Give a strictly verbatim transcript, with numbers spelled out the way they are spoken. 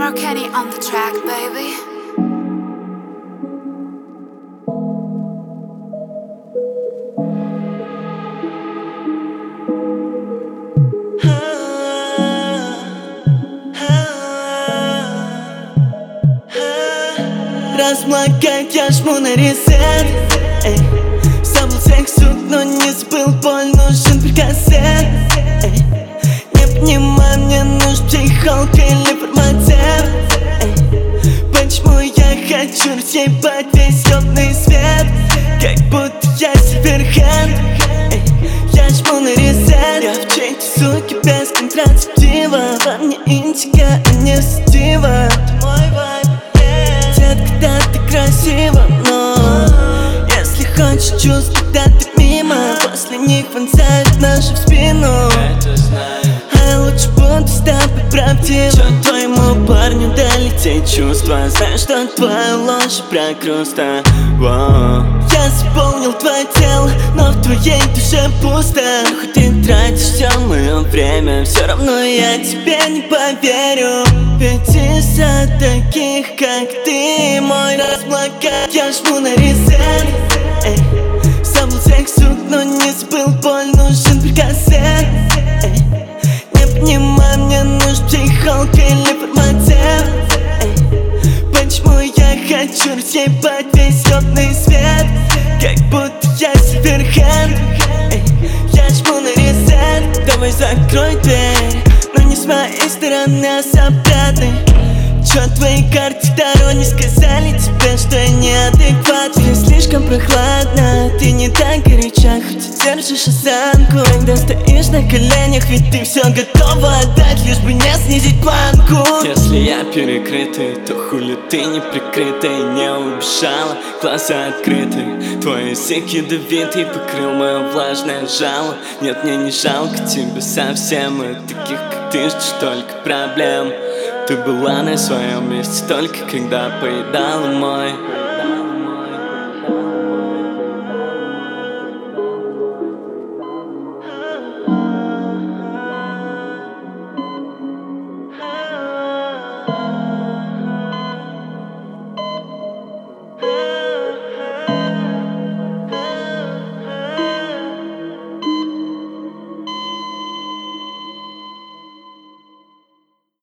Kenny on the track, baby. Размокает, я жму на ресет. Эй, забыл всех суд, но не забыл боль, нужен прикасет. Эй, не понимаю, мне нужен психолог или фармацевт. Эй, почему я хочу разъебать весь ёбный свет, как будто я Сильверхенд. Эй, я жму на ресет. Я в чьей-то суке без контрацептива. Во мне индика, а не сатива. Мой вайб. Когда ты красива, но если хочешь чувств, когда ты мимо, после них вонзают ножи в спину. А я лучше буду с тобой правдивым. Чё твоему парню долететь чувства? Знаешь, что твоя ложь про груста. Я заполнил твое тело, но в твоей душе пусто. Хоть ты тратишь все мое время, все равно я тебе не поверю. Ведь из-за таких, как ты, мой размокает, я жму на ресет. Эй, забыл всех суд, но не забыл боль, нужен прикасет. Эй, не понимаю, мне нужен психолог или фармацевт. Эй, почему я хочу разъебать весь ёбный свет, как будто я Сильверхенд. Эй, я жму на ресет. Давай закрой дверь, но не с моей стороны, а с обратной. Чё твои карты Таро не сказали тебе, что я неадекватный? Тебе слишком прохладно, ты не так горяча, хоть и держишь осанку. Когда стоишь на коленях, ведь ты все готова отдать, лишь бы не снизить планку. Если я перекрытый, то хули ты не прикрытый, не убежала, глаза открыты. Твой язык ядовитый покрыл мое влажное жало. Нет, мне не жалко тебя совсем, от таких как ты ждешь только проблем. Ты была на своем месте только когда поедала мой